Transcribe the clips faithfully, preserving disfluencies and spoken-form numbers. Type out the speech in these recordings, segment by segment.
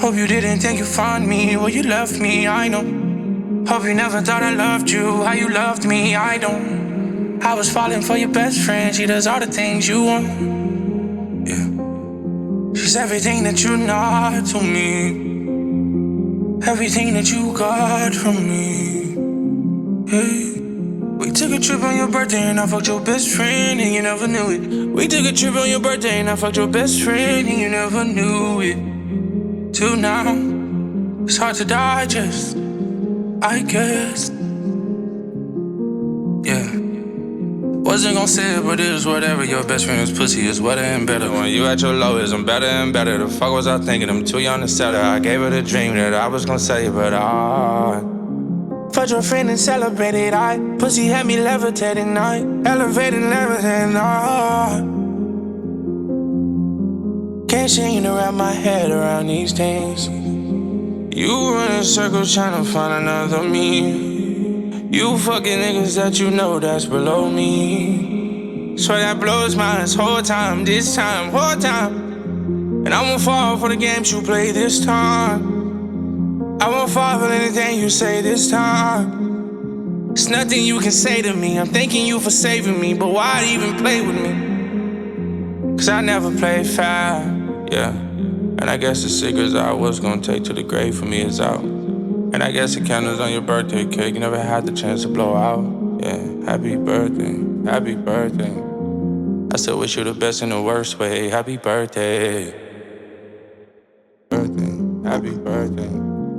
Hope you didn't think you'd find me where you left me, I know. Hope you never thought I loved you how you loved me, I don't. I was falling for your best friend, she does all the things you want. Yeah. She's everything that you're not to me. Everything that you got from me. Hey. We took a trip on your birthday and I fucked your best friend and you never knew it. We took a trip on your birthday and I fucked your best friend and you never knew it. Till now, it's hard to digest, I guess. Yeah. Wasn't gon' say it, but it was whatever. Your best friend's pussy is wetter and better. When you at your lowest, I'm better and better. The fuck was I thinking? I'm too young to settle. I gave her the dream that I was gon' say, but I fucked your friend and celebrated. I pussy had me levitating. I elevated, levitating. I can't seem to wrap my head around these things. You run in circles trying to find another me. You fucking niggas that you know that's below me. Swear that blows mine this whole time, this time, whole time. And I won't fall for the games you play this time. I won't fall for anything you say this time. It's nothing you can say to me. I'm thanking you for saving me, but why even play with me? Cause I never played fair, yeah. And I guess the cigarettes I was gonna take to the grave for me is out. And I guess the candles on your birthday cake never had the chance to blow out. Yeah, happy birthday, happy birthday. I still wish you the best in the worst way. Happy birthday. Birthday, happy birthday.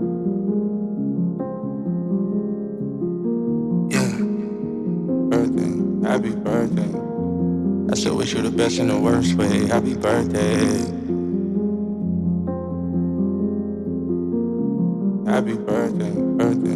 Yeah, birthday, happy birthday. I still wish you the best in the worst way. Happy birthday. Happy birthday, birthday.